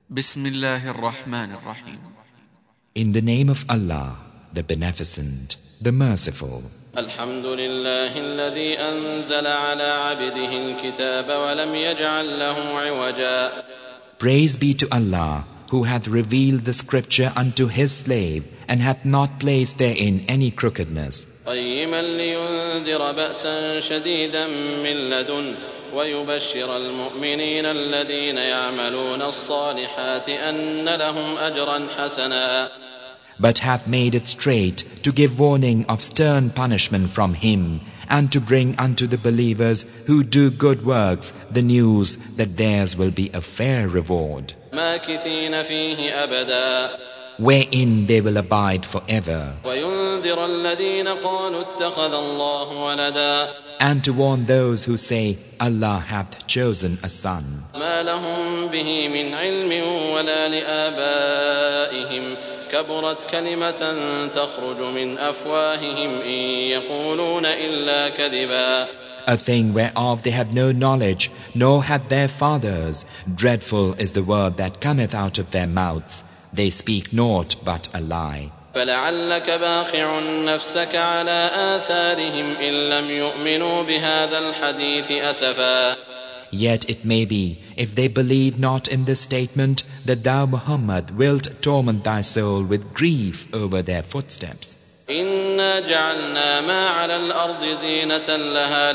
Bismillahir Rahmanir Rahim. In the name of Allah, the Beneficent, the Merciful. الحمد لله الذي أنزل على عبده الكتاب ولم يجعل له عوجا. Praise be to Allah, who hath revealed the scripture unto his slave and hath not placed therein any crookedness. قيما لينذر بأسا شديدا من لدنه ويبشر المؤمنين الذين يعملون الصالحات أن لهم أجرا حسنا. But hath made it straight to give warning of stern punishment from him, and to bring unto the believers who do good works the news that theirs will be a fair reward, ماكثين فيه أبدا. wherein they will abide forever, وينذر الذين قالوا اتخذ الله ولدا. and to warn those who say, Allah hath chosen a son. ما لهم به من علم ولا لآبائهم كبرت كلمة تخرج من أفواههم إن يقولون إلا كذبا. A thing whereof they had no knowledge, nor had their fathers. Dreadful is the word that cometh out of their mouths. They speak naught but a lie. فلعلك باخع نفسك على آثارهم إن لم يؤمنوا بهذا الحديث أسفا. Yet it may be, if they believe not in this statement, that thou, Muhammad, wilt torment thy soul with grief over their footsteps. إنا جعلنا ما على الأرض زينة لها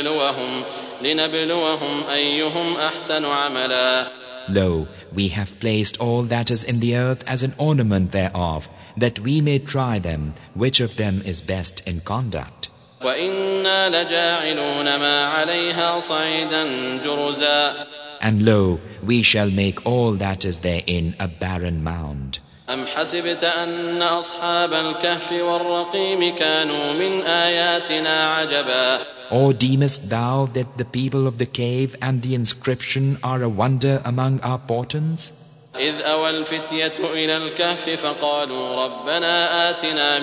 لنبلوهم أيهم أحسن عملا. Lo, we have placed all that is in the earth as an ornament thereof, that we may try them, which of them is best in conduct. وإنا لجاعلون ما عليها صعيدا جرزا. And lo, we shall make all that is therein a barren mound. أم حسبت أن أصحاب الكهف والرقيم كانوا من آياتنا عجبا. Or deemest thou that the people of the cave and the inscription are a wonder among our portents? إذ أوى الفتية إلى الكهف فقالوا ربنا آتنا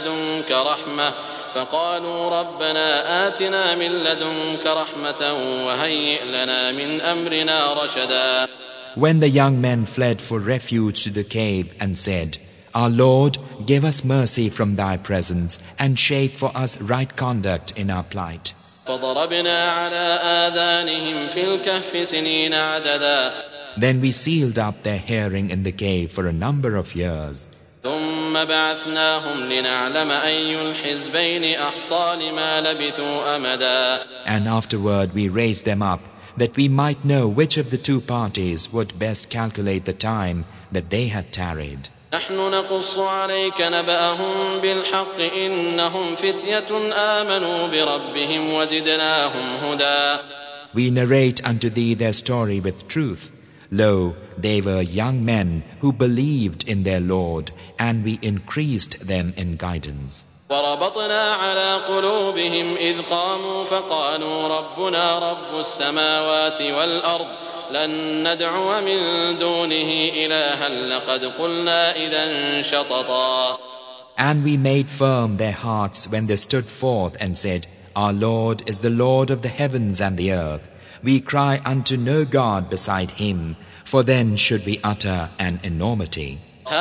من لدنك رحمة وهيئ لنا من أمرنا رشدا. When the young men fled for refuge to the cave and said, Our Lord, give us mercy from thy presence and shape for us right conduct in our plight. فضربنا على آذانهم في الكهف سنين عددا. Then we sealed up their hearing in the cave for a number of years. ثم بعثناهم لنعلم أي الحزبين أحصى لما لبثوا أمدا. And afterward we raised them up, that we might know which of the two parties would best calculate the time that they had tarried. نحن نقص عليك نبأهم بالحق إنهم فتية آمنوا بربهم وزدناهم هدى. We narrate unto thee their story with truth. Lo, they were young men who believed in their Lord, and we increased them in guidance. وربطنا على قلوبهم إذ قاموا فقالوا ربنا رب السماوات والأرض لن ندعو من دونه إلها لقد قلنا إذا شططا. And we made firm their hearts when they stood forth and said, Our Lord is the Lord of the heavens and the earth. We cry unto no God beside him, for then should we utter an enormity.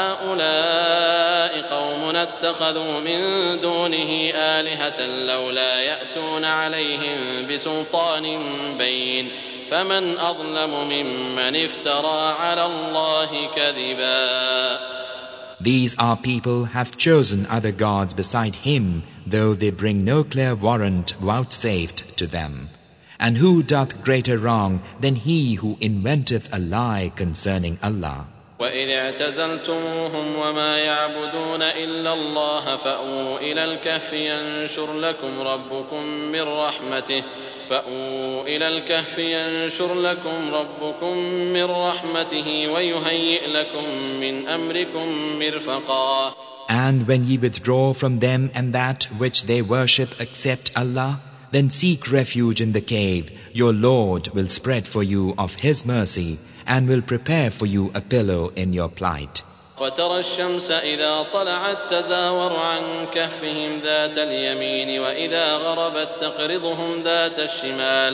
هؤلاء قوم اتخذوا من دونه آلهة لولا يأتون عليهم بسلطان بين فمن أظلم ممن افترى على الله كذبا. These our people have chosen other gods beside him, though they bring no clear warrant vouchsafed to them. And who doth greater wrong than he who inventeth a lie concerning Allah? وإذ اعتزلتموهم وما يعبدون إلا الله فأووا إلى الكهف ينشر لكم من رحمته ويهيئ لكم من أمركم مرفقا. And when ye withdraw from them and that which they worship except Allah, then seek refuge in the cave. Your Lord will spread for you of His mercy and will prepare for you a pillow in your plight. وترى الشمس إذا طلعت تزاور عن كهفهم ذات اليمين وإذا غربت تقرضهم ذات الشمال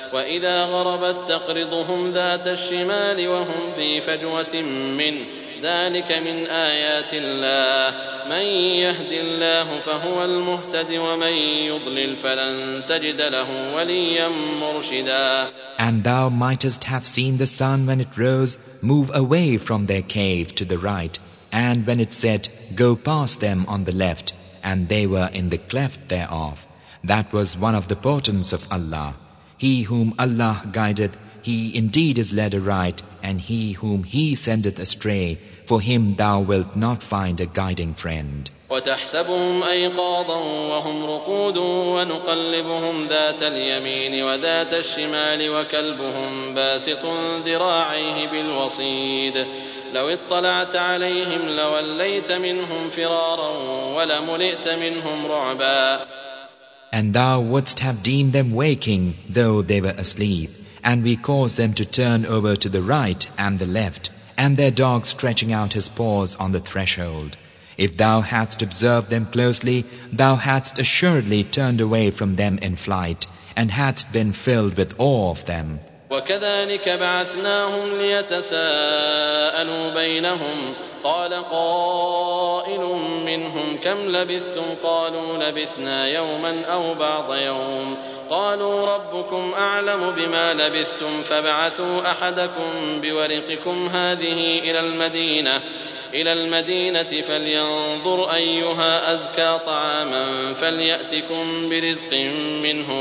وإذا غربت تقرضهم ذات الشمال وهم في فجوة منه ذلك من آيات الله من يهد الله فهو المهتد ومن يضلل فلن تجد له وليا مرشدا. And thou mightest have seen the sun when it rose move away from their cave to the right, and when it set, go past them on the left, and they were in the cleft thereof. That was one of the portents of Allah. He whom Allah guideth, he indeed is led aright, and he whom he sendeth astray, for him thou wilt not find a guiding friend. وتحسبهم أيقاظا وهم رقود ونقلبهم ذات اليمين وذات الشمال وكلبهم باسط ذراعيه بالوصيد لو اطلعت عليهم لوليت منهم فرارا ولملئت منهم رعبا. And thou wouldst have deemed them waking, though they were asleep, and we caused them to turn over to the right and the left, and their dog stretching out his paws on the threshold. If thou hadst observed them closely, thou hadst assuredly turned away from them in flight, and hadst been filled with awe of them. وكذلك بعثناهم ليتساءلوا بينهم قال قائل منهم كم لبثتم قالوا لبثنا يوما أو بعض يوم قالوا ربكم أعلم بما لبثتم فابعثوا أحدكم بورقكم هذه إلى المدينة فلينظر أيها أزكى طعاما فليأتكم برزق منه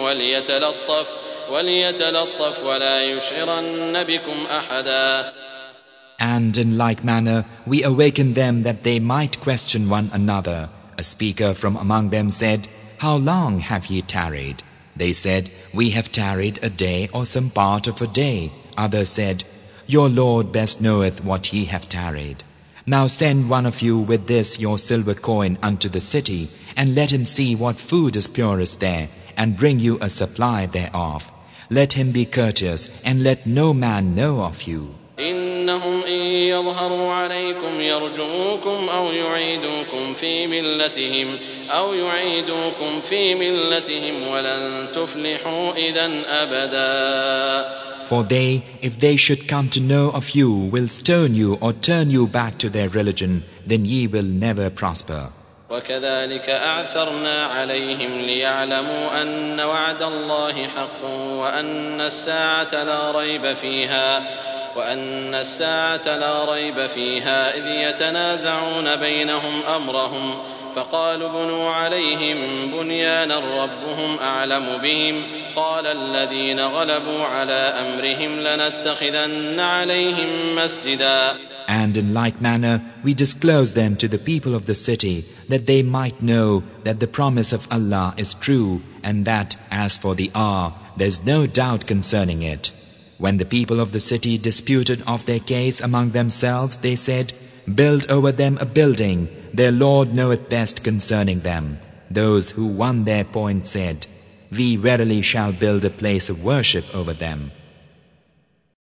وليتلطف ولا يشعرن بكم أحدا. And in like manner we awakened them that they might question one another. A speaker from among them said, How long have ye tarried? They said, We have tarried a day or some part of a day. Others said, Your Lord best knoweth what ye have tarried. Now send one of you with this your silver coin unto the city, and let him see what food is purest there, and bring you a supply thereof. Let him be courteous, and let no man know of you. إنهم إن يظهروا عليكم يرجموكم أو يعيدوكم في ملتهم ولن تفلحوا إذا أبدا. For they, if they should come to know of you, will stone you or turn you back to their religion, then ye will never prosper. وكذلك أعثرنا عليهم ليعلموا أن وعد الله حق وأن الساعة لا ريب فيها إذ يتنازعون بينهم أمرهم فقالوا بنوا عليهم بنيانا ربهم أعلم بهم قال الذين غلبوا على أمرهم لنتخذن عليهم مسجدا. And in like manner we disclose them to the people of the city, that they might know that the promise of Allah is true, and that as for the hour, there is no doubt concerning it. When the people of the city disputed of their case among themselves, they said, Build over them a building, their Lord knoweth best concerning them. Those who won their point said, We verily shall build a place of worship over them.